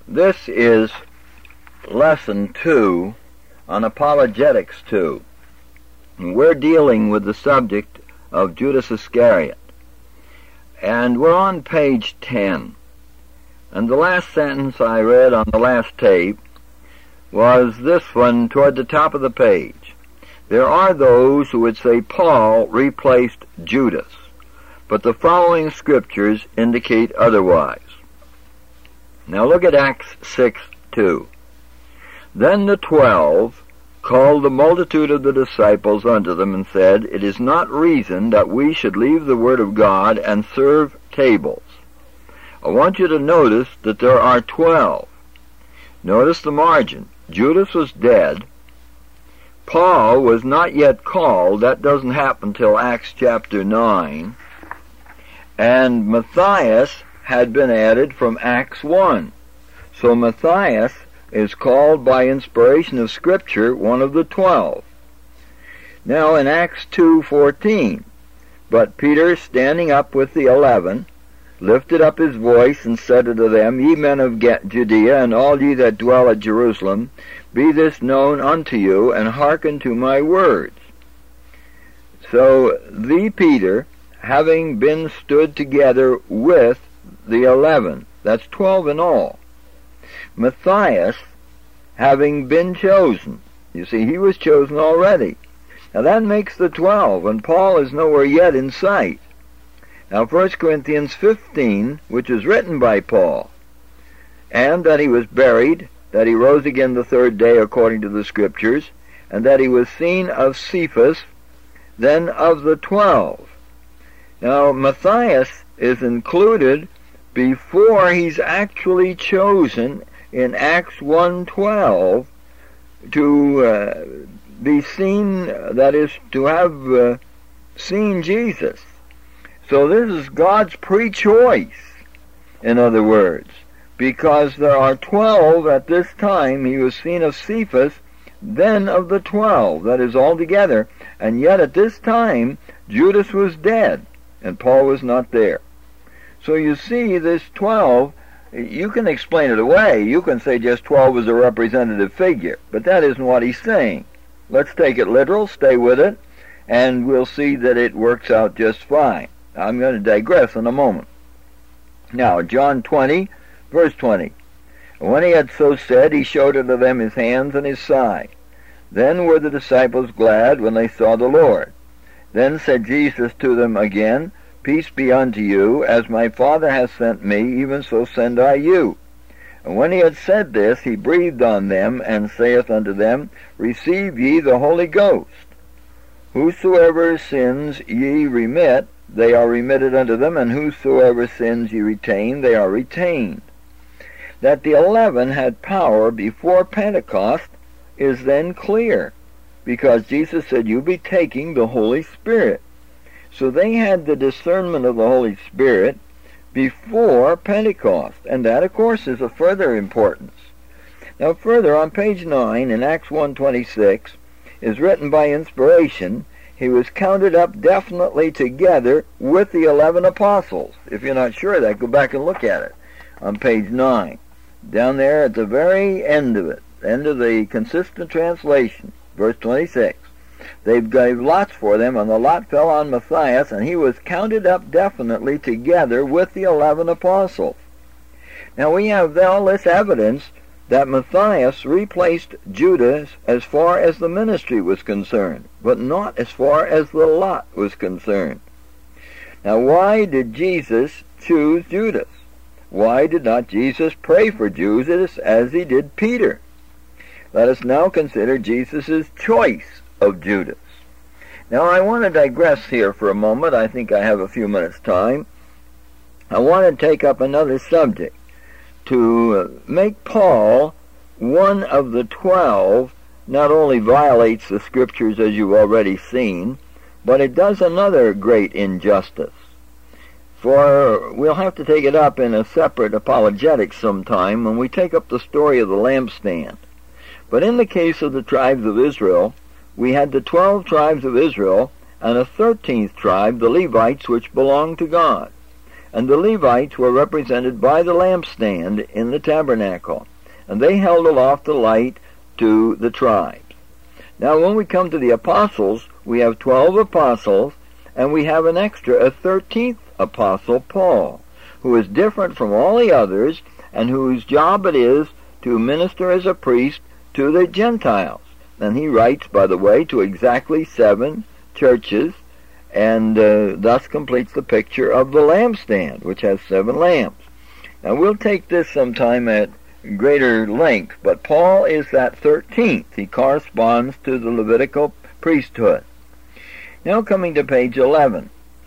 This is Lesson 2 on Apologetics 2. And we're dealing with the subject of Judas Iscariot. And we're on page 10. And the last sentence I read on the last tape was this one toward the top of the page. There are those who would say Paul replaced Judas, but the following scriptures indicate otherwise. Now look at Acts 6:2. Then the 12 called the multitude of the disciples unto them and said, It is not reason that we should leave the word of God and serve tables. I want you to notice that there are 12. Notice the margin. Judas was dead. Paul was not yet called. That doesn't happen till Acts chapter 9. And Matthias had been added from Acts 1. So Matthias is called by inspiration of Scripture one of the 12. Now in Acts 2:14, but Peter, standing up with the 11, lifted up his voice and said unto them, Ye men of Judea, and all ye that dwell at Jerusalem, be this known unto you, and hearken to my words. So the Peter, having been stood together with the 11, that's 12 in all. Matthias, having been chosen. You see, he was chosen already. Now that makes the 12, and Paul is nowhere yet in sight. Now 1 Corinthians 15, which is written by Paul, and that he was buried, that he rose again the third day according to the Scriptures, and that he was seen of Cephas, then of the 12. Now Matthias is included before he's actually chosen in Acts 1:12 to be seen, that is, to have seen Jesus. So this is God's pre-choice, in other words, because there are 12 at this time. He was seen of Cephas, then of the 12, that is all together, and yet at this time Judas was dead, and Paul was not there. So you see, this 12, you can explain it away. You can say just 12 is a representative figure, but that isn't what he's saying. Let's take it literal, stay with it, and we'll see that it works out just fine. I'm going to digress in a moment. Now, John 20, verse 20. When he had so said, he showed unto them his hands and his side. Then were the disciples glad when they saw the Lord. Then said Jesus to them again, Peace be unto you, as my Father hath sent me, even so send I you. And when he had said this, he breathed on them, and saith unto them, Receive ye the Holy Ghost. Whosoever sins ye remit, they are remitted unto them, and whosoever sins ye retain, they are retained. That the 11 had power before Pentecost is then clear, because Jesus said, You be taking the Holy Spirit. So they had the discernment of the Holy Spirit before Pentecost, and that, of course, is of further importance. Now further, on page 9 in Acts 1:26, is written by inspiration, he was counted up definitely together with the 11 apostles. If you're not sure of that, go back and look at it on page 9. Down there at the very end of it, end of the consistent translation, verse 26. They gave lots for them, and the lot fell on Matthias, and he was counted up definitely together with the 11 apostles. Now we have all this evidence that Matthias replaced Judas as far as the ministry was concerned, but not as far as the lot was concerned. Now why did Jesus choose Judas? Why did not Jesus pray for Judas as he did Peter? Let us now consider Jesus' choice of Judas. Now I want to digress here for a moment. I think I have a few minutes' time. I want to take up another subject. To make Paul one of the 12 not only violates the Scriptures, as you've already seen, but it does another great injustice. For we'll have to take it up in a separate apologetics sometime when we take up the story of the lampstand. But in the case of the tribes of Israel, we had the 12 tribes of Israel and a 13th tribe, the Levites, which belonged to God. And the Levites were represented by the lampstand in the tabernacle, and they held aloft the light to the tribes. Now when we come to the apostles, we have 12 apostles, and we have an extra, a 13th apostle, Paul, who is different from all the others, and whose job it is to minister as a priest to the Gentiles. And he writes, by the way, to exactly 7 churches, and thus completes the picture of the lampstand, which has 7 lamps. Now we'll take this sometime at greater length, but Paul is that 13th. He corresponds to the Levitical priesthood. Now coming to page 11,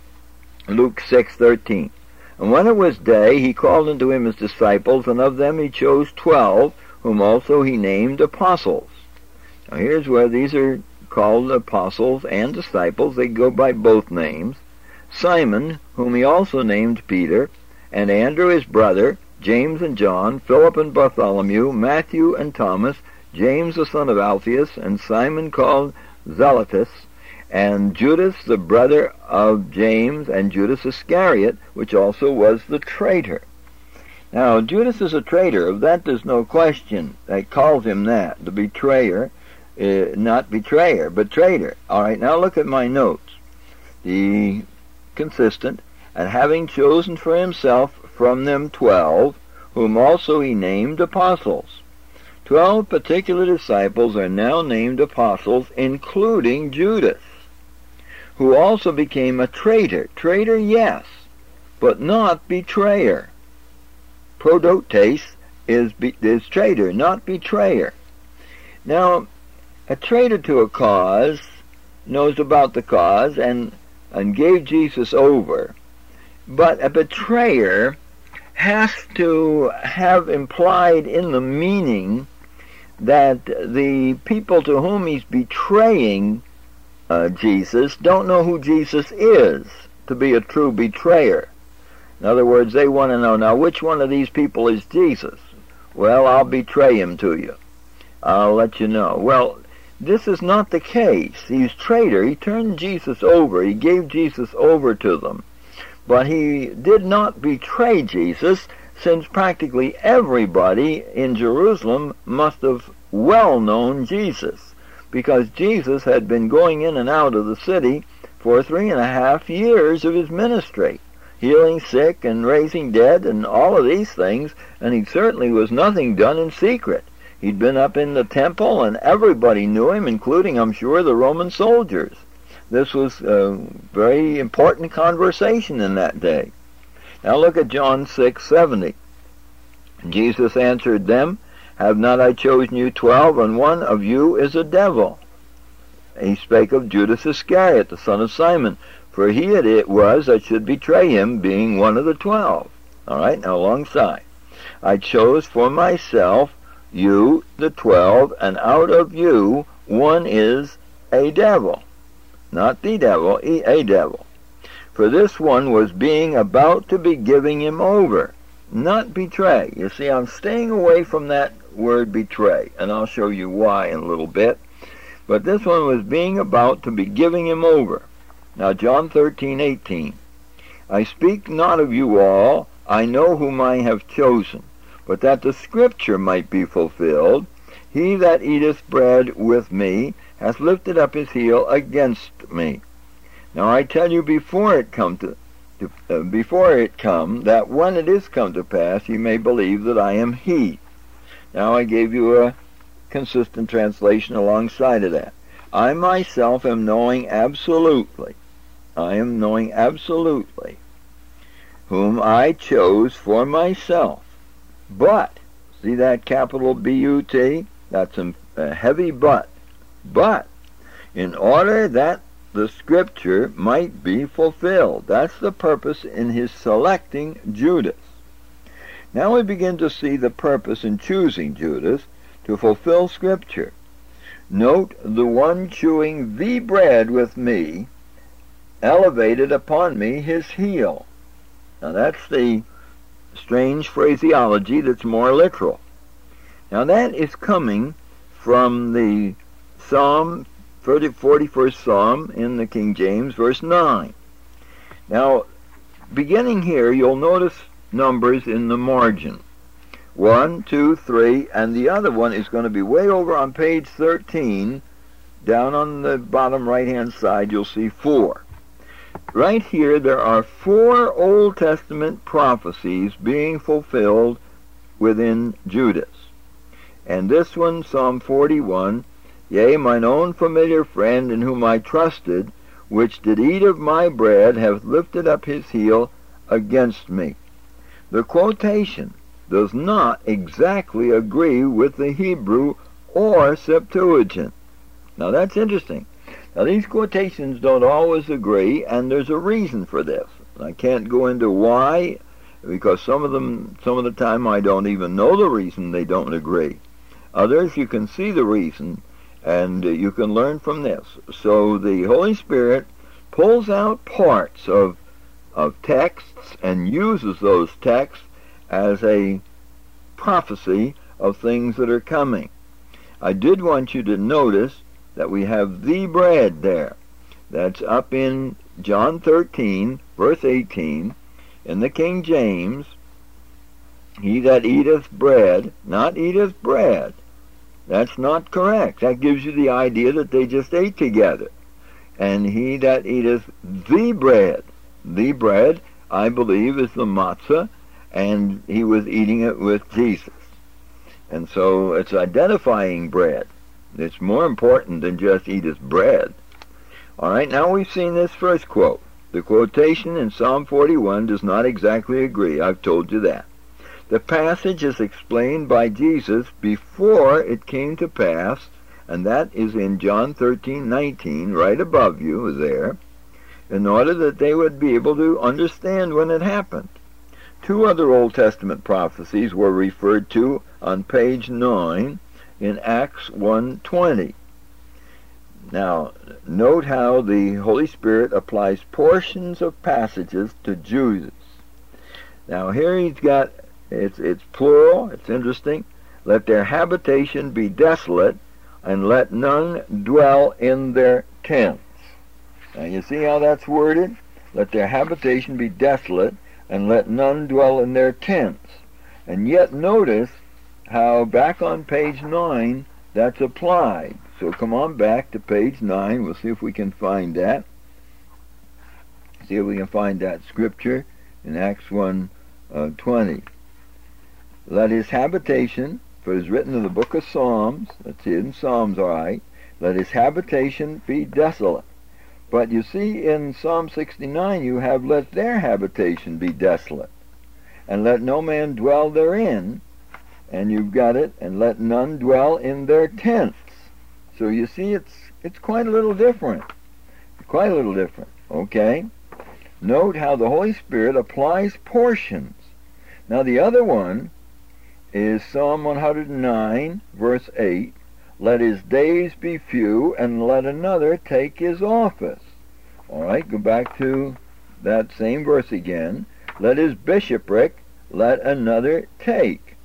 Luke 6:13. And when it was day, he called unto him his disciples, and of them he chose 12, whom also he named apostles. Now here's where these are called apostles and disciples. They go by both names. Simon, whom he also named Peter, and Andrew his brother, James and John, Philip and Bartholomew, Matthew and Thomas, James the son of Alphaeus, and Simon called Zelotes, and Judas the brother of James, and Judas Iscariot, which also was the traitor. Now Judas is a traitor, of that there's no question. They called him that, the betrayer, not betrayer, but traitor. All right, now look at my notes. The consistent, and having chosen for himself from them 12, whom also he named apostles. 12 particular disciples are now named apostles, including Judas, who also became a traitor. Traitor, yes, but not betrayer. Prodotes is traitor, not betrayer. Now, a traitor to a cause knows about the cause and gave Jesus over, but a betrayer has to have implied in the meaning that the people to whom he's betraying Jesus don't know who Jesus is to be a true betrayer. In other words, they want to know, now which one of these people is Jesus? Well, I'll betray him to you. I'll let you know. Well, this is not the case. He's traitor. He turned Jesus over. He gave Jesus over to them. But he did not betray Jesus, since practically everybody in Jerusalem must have well known Jesus, because Jesus had been going in and out of the city for 3.5 years of his ministry, healing sick and raising dead and all of these things, and he certainly was nothing done in secret. He'd been up in the temple, and everybody knew him, including, I'm sure, the Roman soldiers. This was a very important conversation in that day. Now look at John 6:70. Jesus answered them, Have not I chosen you 12, and one of you is a devil? He spake of Judas Iscariot, the son of Simon, for he it was that should betray him, being one of the 12. All right, now alongside. I chose for myself you, the 12, and out of you one is a devil. Not the devil, a devil. For this one was being about to be giving him over, not betray. You see, I'm staying away from that word betray, and I'll show you why in a little bit. But this one was being about to be giving him over. Now John 13:18. I speak not of you all, I know whom I have chosen, but that the scripture might be fulfilled, he that eateth bread with me hath lifted up his heel against me. Now I tell you before it come, that when it is come to pass, ye may believe that I am he. Now I gave you a consistent translation alongside of that. I myself am knowing absolutely. I am knowing absolutely whom I chose for myself. But, see that capital B-U-T? That's a heavy but. But, in order that the scripture might be fulfilled. That's the purpose in his selecting Judas. Now we begin to see the purpose in choosing Judas to fulfill scripture. Note the one chewing the bread with me elevated upon me his heel. Now that's the strange phraseology that's more literal. Now that is coming from the Psalm, 41st Psalm in the King James, verse 9. Now, beginning here, you'll notice numbers in the margin. 1, 2, 3, and the other one is going to be way over on page 13. Down on the bottom right-hand side, you'll see 4. Right here, there are 4 Old Testament prophecies being fulfilled within Judas. And this one, Psalm 41, Yea, mine own familiar friend in whom I trusted, which did eat of my bread, hath lifted up his heel against me. The quotation does not exactly agree with the Hebrew or Septuagint. Now that's interesting. Now these quotations don't always agree, and there's a reason for this. I can't go into why, because some of the time I don't even know the reason they don't agree. Others you can see the reason, and you can learn from this. So the Holy Spirit pulls out parts of texts and uses those texts as a prophecy of things that are coming. I did want you to notice that we have the bread there. That's up in John 13, verse 18, in the King James. He that eateth bread, not eateth bread. That's not correct. That gives you the idea that they just ate together. And he that eateth the bread, I believe, is the matzah, and he was eating it with Jesus. And so it's identifying bread. It's more important than just eateth bread. All right, now we've seen this first quote. The quotation in Psalm 41 does not exactly agree. I've told you that. The passage is explained by Jesus before it came to pass, and that is in John 13:19, right above you there, in order that they would be able to understand when it happened. 2 other Old Testament prophecies were referred to on page 9 in Acts 1:20. Now, note how the Holy Spirit applies portions of passages to Judas. Now, here he's got, it's plural, it's interesting. Let their habitation be desolate, and let none dwell in their tents. Now, you see how that's worded? Let their habitation be desolate, and let none dwell in their tents. And yet notice how back on page 9 that's applied. So come on back to page 9. We'll see if we can find that. See if we can find that scripture in Acts 1:20. Let his habitation, for it is written in the book of Psalms, that's in Psalms, all right, let his habitation be desolate. But you see in Psalm 69 you have let their habitation be desolate, and let no man dwell therein, and you've got it, and let none dwell in their tents. So you see it's quite a little different. Quite a little different, okay? Note how the Holy Spirit applies portions. Now the other one is Psalm 109, verse 8. Let his days be few, and let another take his office. All right, go back to that same verse again. Let his bishopric, let another take.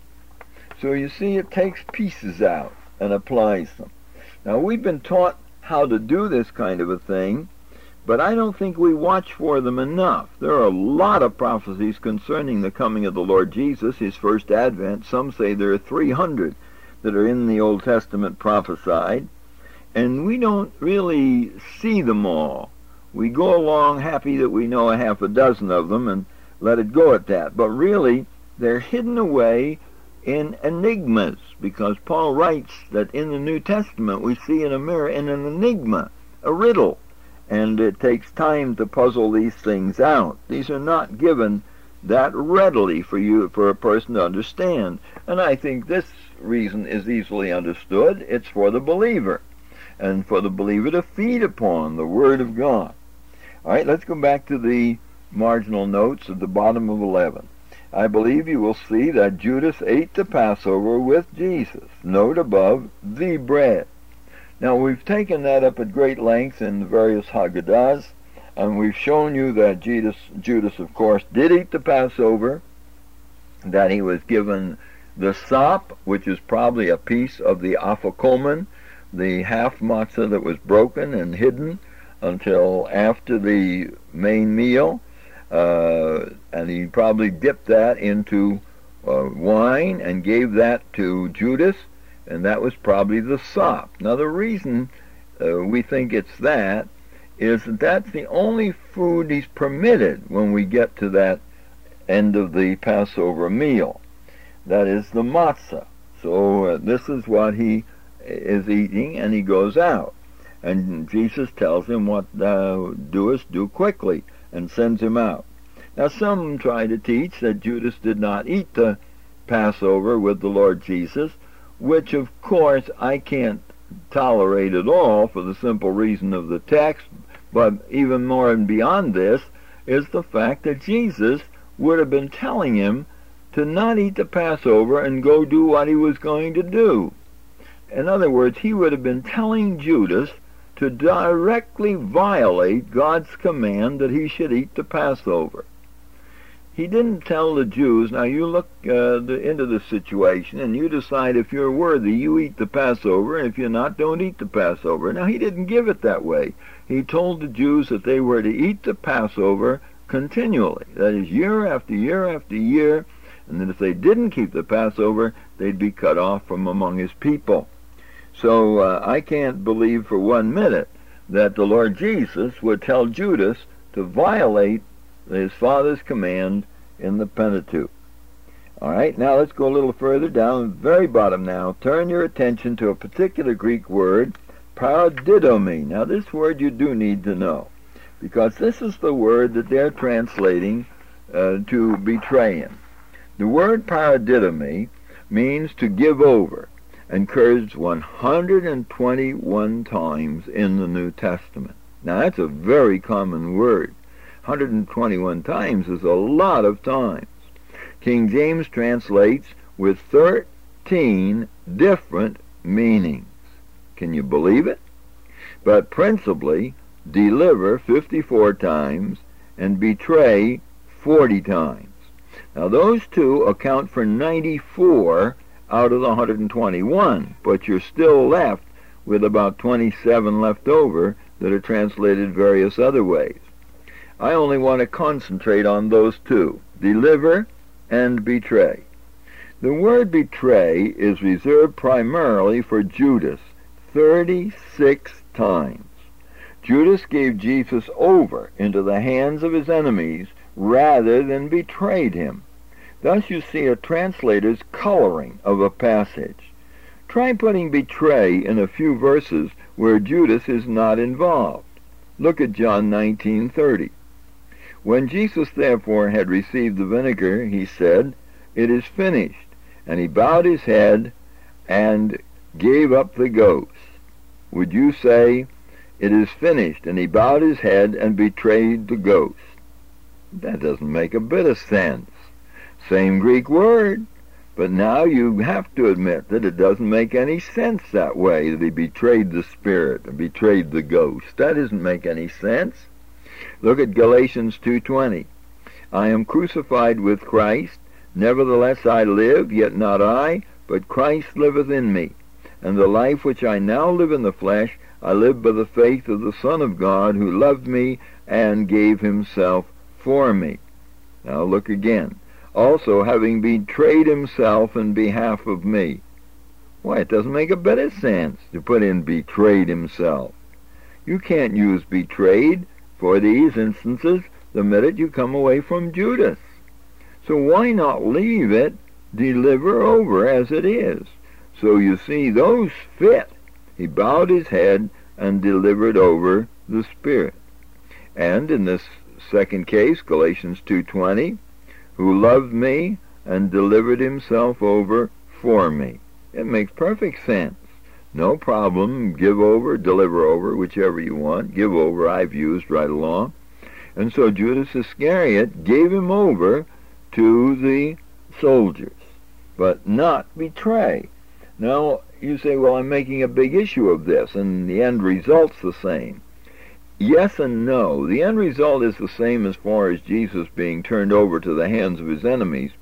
So you see it takes pieces out and applies them. Now we've been taught how to do this kind of a thing, but I don't think we watch for them enough. There are a lot of prophecies concerning the coming of the Lord Jesus, his first advent. Some say there are 300 that are in the Old Testament prophesied, and we don't really see them all. We go along happy that we know a half a dozen of them and let it go at that. But really, they're hidden away in enigmas, because Paul writes that in the New Testament we see in an enigma, a riddle, and it takes time to puzzle these things out. These are not given that readily for a person to understand, and I think this reason is easily understood. It's for the believer, and for the believer to feed upon the Word of God. All right, let's go back to the marginal notes at the bottom of 11. I believe you will see that Judas ate the Passover with Jesus. Note above, the bread. Now, we've taken that up at great length in the various Haggadahs, and we've shown you that Judas, of course, did eat the Passover, that he was given the sop, which is probably a piece of the afikomen, the half matzah that was broken and hidden until after the main meal. and he probably dipped that into wine and gave that to Judas, and that was probably the sop. Now the reason we think it's that is that that's the only food he's permitted when we get to that end of the Passover meal. That is the matzah. So this is what he is eating, and he goes out. And Jesus tells him, what thou doest, do quickly, and sends him out. Now some try to teach that Judas did not eat the Passover with the Lord Jesus, which of course I can't tolerate at all for the simple reason of the text, but even more and beyond this is the fact that Jesus would have been telling him to not eat the Passover and go do what he was going to do. In other words, he would have been telling Judas to directly violate God's command that he should eat the Passover. He didn't tell the Jews, now you look into the situation and you decide if you're worthy, you eat the Passover, and if you're not, don't eat the Passover. Now he didn't give it that way. He told the Jews that they were to eat the Passover continually, that is, year after year after year, and that if they didn't keep the Passover, they'd be cut off from among his people. So I can't believe for 1 minute that the Lord Jesus would tell Judas to violate his father's command in the Pentateuch. All right, now let's go a little further down, very bottom now. Turn your attention to a particular Greek word, paradidomi. Now this word you do need to know, because this is the word that they're translating to betray him. The word paradidomi means to give over, and occurs 121 times in the New Testament. Now that's a very common word. 121 times is a lot of times. King James translates with 13 different meanings. Can you believe it? But principally, deliver 54 times and betray 40 times. Now those two account for 94 out of the 121, but you're still left with about 27 left over that are translated various other ways. I only want to concentrate on those two, deliver and betray. The word betray is reserved primarily for Judas, 36 times. Judas gave Jesus over into the hands of his enemies rather than betrayed him. Thus you see a translator's coloring of a passage. Try putting betray in a few verses where Judas is not involved. Look at John 19:30. When Jesus therefore had received the vinegar, he said, "It is finished." And he bowed his head and gave up the ghost. Would you say, "It is finished," and he bowed his head and betrayed the ghost? That doesn't make a bit of sense. Same Greek word, but now you have to admit that it doesn't make any sense that way, that he betrayed the Spirit and betrayed the ghost. That doesn't make any sense. Look at Galatians 2:20. I am crucified with Christ, nevertheless I live, yet not I, but Christ liveth in me. And the life which I now live in the flesh, I live by the faith of the Son of God, who loved me and gave himself for me. Now look again. Also having betrayed himself in behalf of me. Why, it doesn't make a bit of sense to put in betrayed himself. You can't use betrayed for these instances the minute you come away from Judas. So why not leave it deliver over as it is? So you see, those fit. He bowed his head and delivered over the Spirit. And in this second case, Galatians 2:20, who loved me and delivered himself over for me. It makes perfect sense. No problem, give over, deliver over, whichever you want. Give over, I've used right along. And so Judas Iscariot gave him over to the soldiers, but not betray. Now, you say, well, I'm making a big issue of this, and the end result's the same. Yes and no. The end result is the same as far as Jesus being turned over to the hands of his enemies.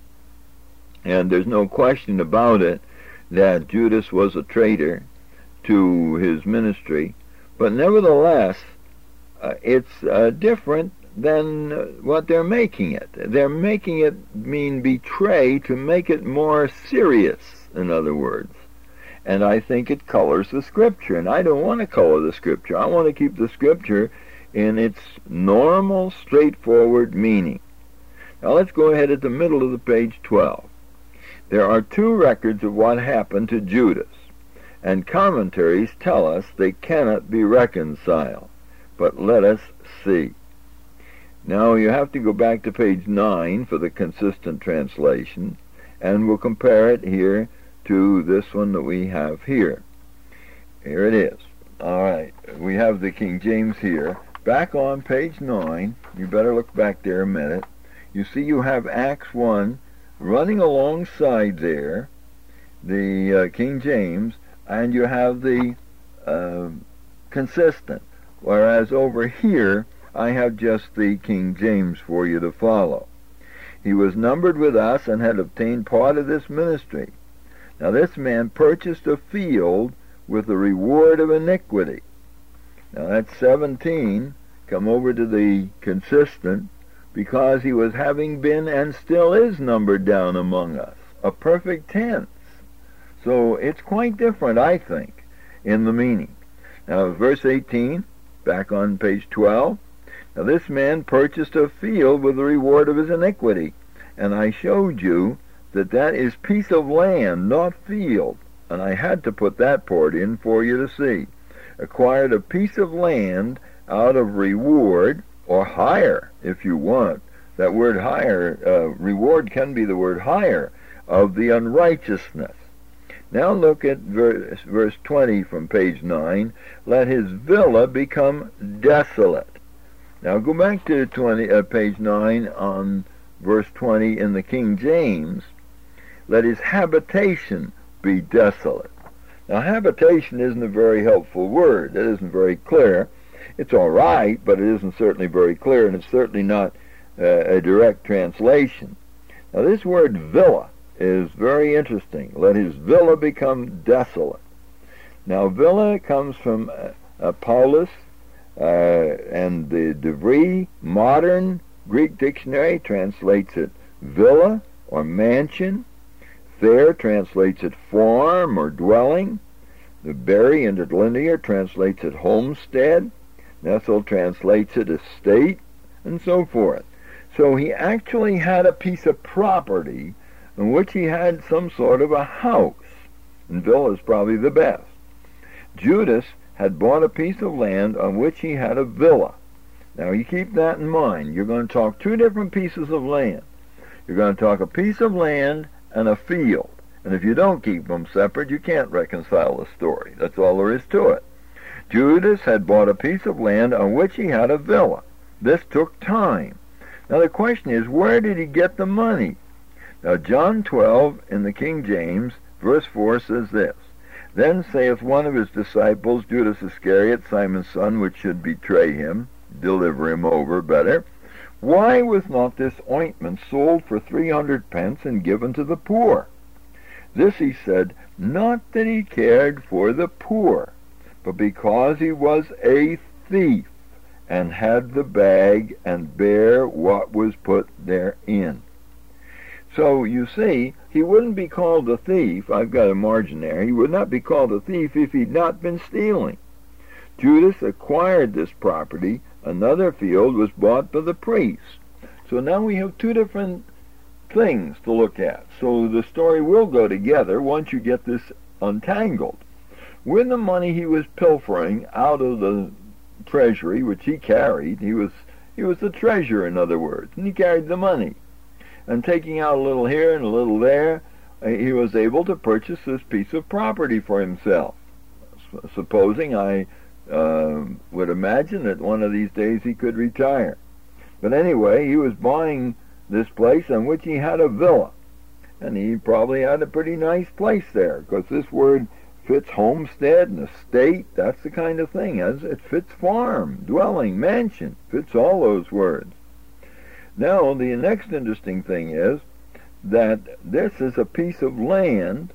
And there's no question about it that Judas was a traitor to his ministry. But nevertheless, it's different than what they're making it. They're making it mean betray to make it more serious, in other words. And I think it colors the Scripture, and I don't want to color the Scripture. I want to keep the Scripture in its normal, straightforward meaning. Now let's go ahead at the middle of the page 12. There are two records of what happened to Judas, and commentaries tell us they cannot be reconciled. But let us see. Now you have to go back to page 9 for the consistent translation, and we'll compare it here to this one that we have here. Here it is. All right, we have the King James here. Back on page 9, you better look back there a minute. You see you have Acts 1 running alongside there, the King James, and you have the consistent. Whereas over here, I have just the King James for you to follow. He was numbered with us and had obtained part of this ministry. Now this man purchased a field with the reward of iniquity. Now that's 17. Come over to the consistent. Because he was having been and still is numbered down among us. A perfect tense. So it's quite different, I think, in the meaning. Now verse 18, back on page 12. Now this man purchased a field with the reward of his iniquity. And I showed you that that is piece of land, not field. And I had to put that part in for you to see. Acquired a piece of land out of reward, or hire, if you want. That word hire, reward can be the word hire, of the unrighteousness. Now look at verse 20 from page 9. Let his villa become desolate. Now go back to page 9 on verse 20 in the King James. Let his habitation be desolate. Now habitation isn't a very helpful word. It isn't very clear. It's all right, but it isn't certainly very clear, and it's certainly not a direct translation. Now this word villa is very interesting. Let his villa become desolate. Now villa comes from Paulus, and the De Vries Modern Greek Dictionary translates it villa or mansion. Thayer translates it farm or dwelling. The Berry Interlinear translates it homestead. Nessel translates it estate, and so forth. So he actually had a piece of property in which he had some sort of a house. And villa is probably the best. Judas had bought a piece of land on which he had a villa. Now you keep that in mind. You're going to talk two different pieces of land. You're going to talk a piece of land and a field. And if you don't keep them separate, you can't reconcile the story. That's all there is to it. Judas had bought a piece of land on which he had a villa. This took time. Now the question is, where did he get the money? Now John 12 in the King James, verse 4 says this, Then saith one of his disciples, Judas Iscariot, Simon's son, which should betray him, deliver him over better, Why was not this ointment sold for 300 pence and given to the poor? This he said, not that he cared for the poor, but because he was a thief, and had the bag, and bare what was put therein. So, you see, he wouldn't be called a thief. I've got a margin there. He would not be called a thief if he'd not been stealing. Judas acquired this property. Another field was bought by the priest. So now we have two different things to look at. So the story will go together once you get this untangled. With the money he was pilfering out of the treasury, which he carried, he was the treasurer, in other words, and he carried the money. And taking out a little here and a little there, he was able to purchase this piece of property for himself. Supposing I would imagine that one of these days he could retire. But anyway, he was buying this place on which he had a villa. And he probably had a pretty nice place there, because this word fits homestead and estate. That's the kind of thing. It fits farm, dwelling, mansion. Fits all those words. Now, the next interesting thing is that this is a piece of land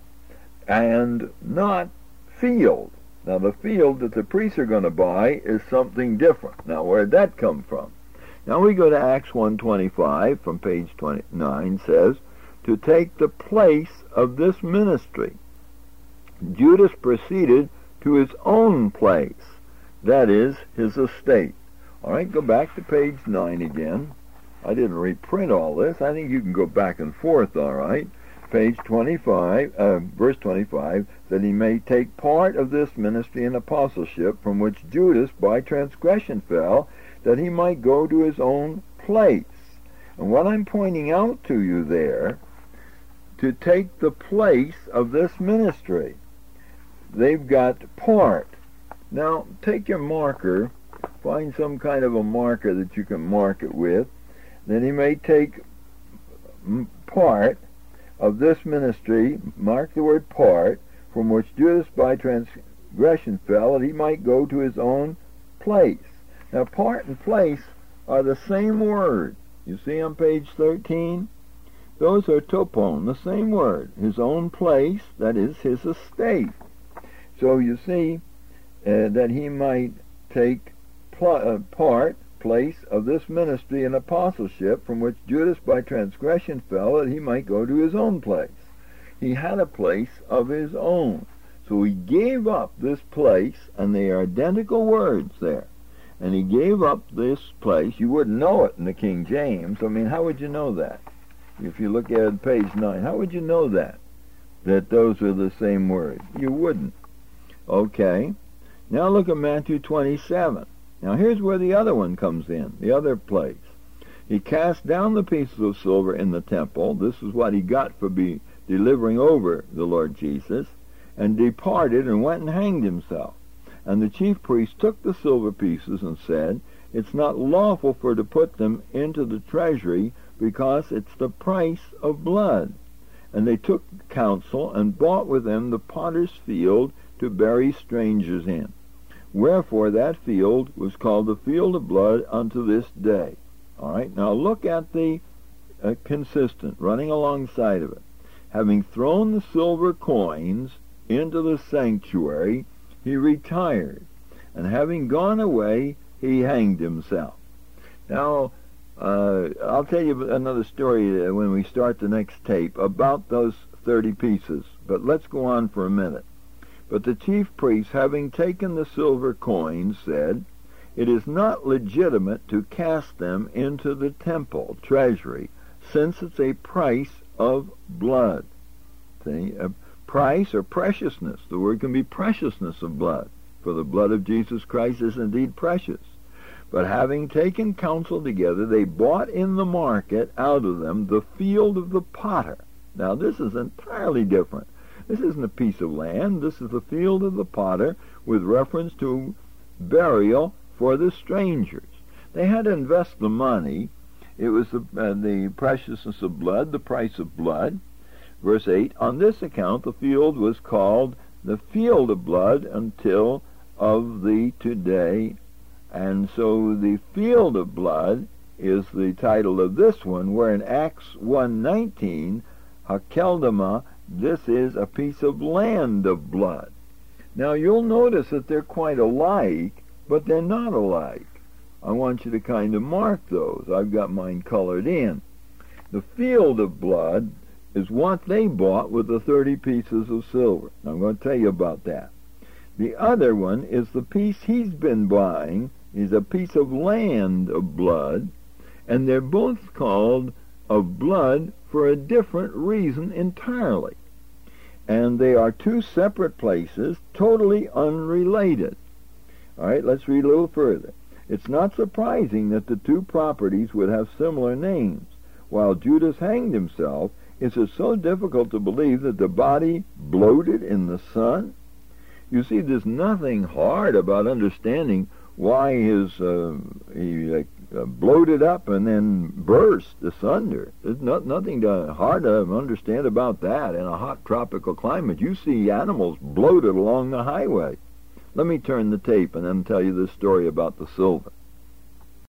and not field. Now, the field that the priests are going to buy is something different. Now, where'd that come from? Now we go to Acts 1:25 from page 29, says, to take the place of this ministry. Judas proceeded to his own place, that is, his estate. All right, go back to page 9 again. I didn't reprint all this. I think you can go back and forth, all right. Page 25, verse 25, that he may take part of this ministry and apostleship from which Judas by transgression fell, that he might go to his own place. And what I'm pointing out to you there, to take the place of this ministry. They've got part. Now, take your marker, find some kind of a marker that you can mark it with. Then he may take part of this ministry, mark the word part, from which Judas by transgression fell, that he might go to his own place. Now, part and place are the same word. You see on page 13? Those are topon, the same word. His own place, that is, his estate. So you see that he might take part, place of this ministry and apostleship from which Judas by transgression fell, that he might go to his own place. He had a place of his own. So he gave up this place, and they are identical words there. And he gave up this place. You wouldn't know it in the King James. I mean, how would you know that? If you look at page 9, how would you know that those are the same words? You wouldn't. Okay. Now look at Matthew 27. Now here's where the other one comes in, the other place. He cast down the pieces of silver in the temple. This is what he got for delivering over the Lord Jesus, and departed and went and hanged himself. And the chief priests took the silver pieces and said, it's not lawful for to put them into the treasury, because it's the price of blood. And they took counsel and bought with them the potter's field to bury strangers in. Wherefore that field was called the field of blood unto this day. All right, now look at the consistent, running alongside of it. Having thrown the silver coins into the sanctuary, he retired, and having gone away, he hanged himself. Now, I'll tell you another story when we start the next tape about those 30 pieces, but let's go on for a minute. But the chief priests, having taken the silver coins, said, it is not legitimate to cast them into the temple treasury, since it's a price of blood. See, a price or preciousness. The word can be preciousness of blood, for the blood of Jesus Christ is indeed precious. But having taken counsel together, they bought in the market out of them the field of the potter. Now this is entirely different. This isn't a piece of land. This is the field of the potter with reference to burial for the strangers. They had to invest the money. It was the preciousness of blood, the price of blood. Verse 8, on this account the field was called the field of blood until of the today. And so the field of blood is the title of this one, where in Acts 1:19, Hakeldama, this is a piece of land of blood. Now you'll notice that they're quite alike, but they're not alike. I want you to kind of mark those. I've got mine colored in. The field of blood is what they bought with the 30 pieces of silver. I'm going to tell you about that. The other one is the piece he's been buying, is a piece of land of blood, and they're both called of blood for a different reason entirely. And they are two separate places, totally unrelated. All right, let's read a little further. It's not surprising that the two properties would have similar names. While Judas hanged himself, is it so difficult to believe that the body bloated in the sun? You see, there's nothing hard about understanding why he bloated up and then burst asunder. There's nothing hard to understand about that in a hot tropical climate. You see animals bloated along the highway. Let me turn the tape and then tell you this story about the silver.